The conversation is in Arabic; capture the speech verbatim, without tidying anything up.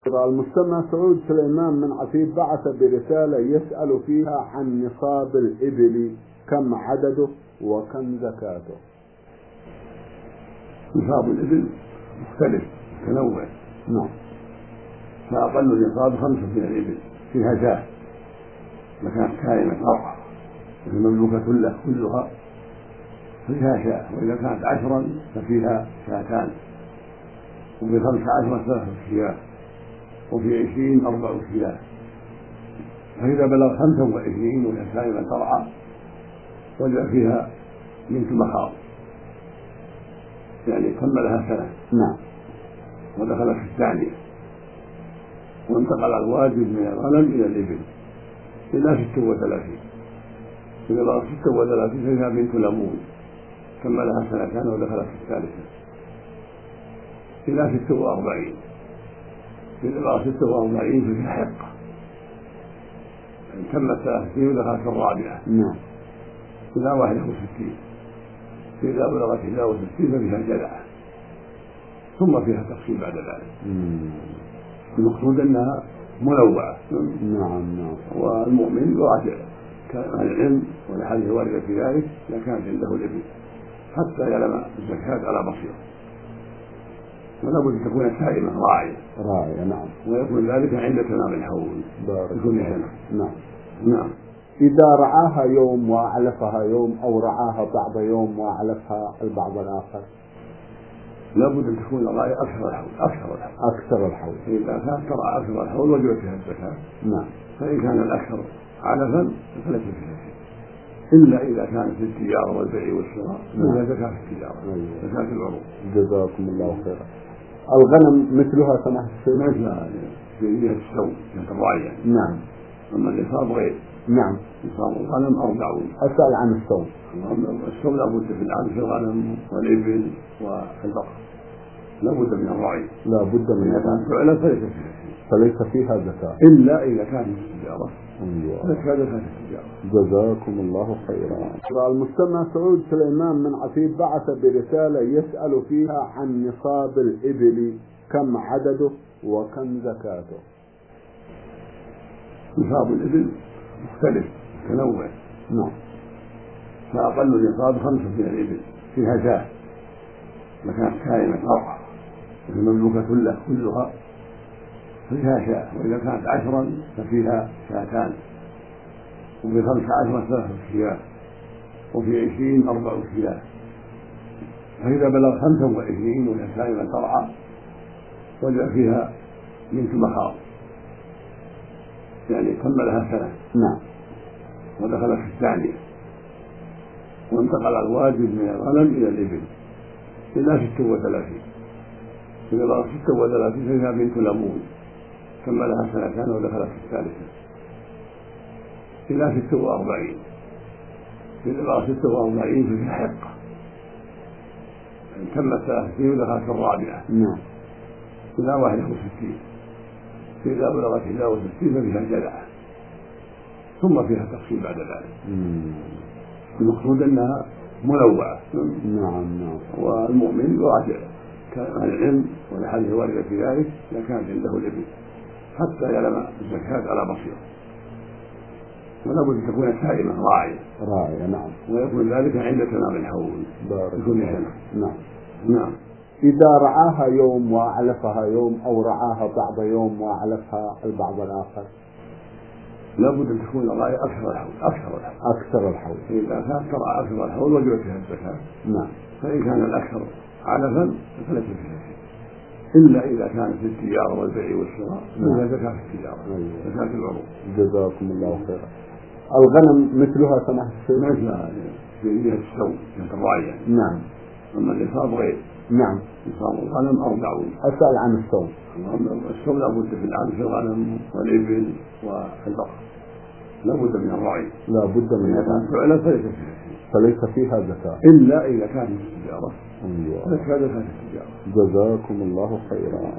المستمع سعود سليمان من عتيب بعث برسالة يسأل فيها عن نصاب الإبل، كم عدده وكم زكاته؟ نصاب الإبل مختلف متنوع. نعم. فأقل النصاب خمسة من الإبل فيها شاة إذا كانت كائنة أربعة المملوكة له كلها فيها شاة، وإذا كانت عشرا ففيها شاتان، وفي خمسة عشرة ثلاثة شياه، وفي عشرين أربع شياه. فإذا بلغ خمسة وعشرين وهي كائنة ترعى وجد فيها بنت مخاض، يعني كملها سنة. نعم. ودخلت في الثانية، وانتقل الواجب من الغنم إلى الإبل إلى ست وثلاثين. إذا بلغ ست وثلاثين فيها بنت لمون كملها سنتان ودخلت في الثالثة إلى ست وأربعين. إذا بلغ ست وأربعين فيها حقة كملت ثلاثين ودخلت في الرابعة. نعم. إلى واحد وستين. إذا بلغت إحدى وستين ففيها جذعة، ثم فيها تقسيم بعد ذلك. المقصود أنها منوعة. نعم نعم. والمؤمن يراجع كان العلم والحديث الواردة في ذلك إذا كانت عنده الإبل حتى يعلم الزكاة على بصيرة، ولا بد أن تكون سائمة راعية. راعية نعم. ويكون ذلك عند تمام الحول بكل سنة. نعم نعم. إذا رعاها يوم وأعلفها يوم، أو رعاها بعض يوم وأعلفها البعض الآخر، لا بد أن تكون الراعي أكثر الحول. أكثر الحول. أكثر الحول. إذا كانت ترعى أكثر الحول وجبت فيها الزكاة. نعم. فإن كان الأكثر علفا فليس فيها شيء، إلا إذا كانت في التجارة والبيع والشراء فيها زكاة في التجارة. زكاة العروض. جزاكم الله خيرا. الغنم مثلها سماحة الشيخ؟ مثلها في جهة السوم جهة الرعي. نعم. أما النصاب غير. نعم. نصاب الغنم أربعون. أسأل عن الصوم. الصوم لا بد في العام في الغنم والإبل والبقر، لا بد من الرعي. لا بد من الرعي. فعلا فليس فيها شيء. فليس فيها زكاة إلا إذا كانت التجارة. أيوة. زكاة التجارة. جزاكم الله خيرا. المستمع سعود سليمان من عتيب بعث برسالة يسأل فيها عن نصاب الإبل، كم عدده وكم زكاته؟ نصاب الإبل مختلف متنوع. نعم. فأقل النصاب خمسة من الإبل فيها شاة إذا كانت كائنة أربعة المملوكة له كلها فيها شاة، وإذا كانت عشرا ففيها شاتان، وفي خمسة عشرة ثلاثة شياه، وفي عشرين أربع شياه. فإذا بلغ خمسة وعشرين وهي كائنة ترعى وجد فيها بنت مخاض، يعني كملها سنة. نعم. ودخلت في الثانية، وانتقل الواجب من الغنم إلى الإبل إلى ست وثلاثين. إذا بلغ ست وثلاثين فيها بنت لمون كملها سنتان ودخلت في الثالثة إلى ست وأربعين. إذا بلغ ست وأربعين فيها حقة كملت ثلاثين ودخلت في الرابعة. نعم. إلى واحد وستين. إذا بلغت إحدى وستين ففيها جذعة، ثم فيها تقسيم بعد ذلك. المقصود أنها منوعة. نعم نعم. والمؤمن يراجع كان العلم والحديث الواردة في ذلك إذا كانت عنده الإبل حتى يعلم الزكاة على بصيرة، ولا بد أن تكون سائمة راعية. راعية نعم. ويكون ذلك عند تمام الحول بكل سنة. نعم نعم. إذا رعاها يوم وأعلفها يوم، أو رعاها بعض يوم وأعلفها البعض الآخر، لا بد أن تكون الراعي أكثر الحول. أكثر الحول. أكثر الحول. إذا كانت ترعى أكثر الحول وجبت فيها الزكاة. نعم. فإن كان الأكثر علفا فليس فيها شيء، إلا إذا كانت في التجارة والبيع والشراء فيها زكاة في التجارة. زكاة العروض. جزاكم الله خيرا. الغنم مثلها سماحة الشيخ؟ مثلها في جهة السوم جهة الرعي. نعم. أما النصاب غير. نعم. نصاب الغنم أربعون. أسأل عن الصوم. الصوم لا بد في العام في الغنم والإبل والبقر، لا بد من الرعي. لا بد من الرعي. فعلا فليس فيها شيء. فليس فيها زكاة. إلا إذا كانت التجارة. أيوة. فليس فيها زكاة التجارة. جزاكم الله خيرا.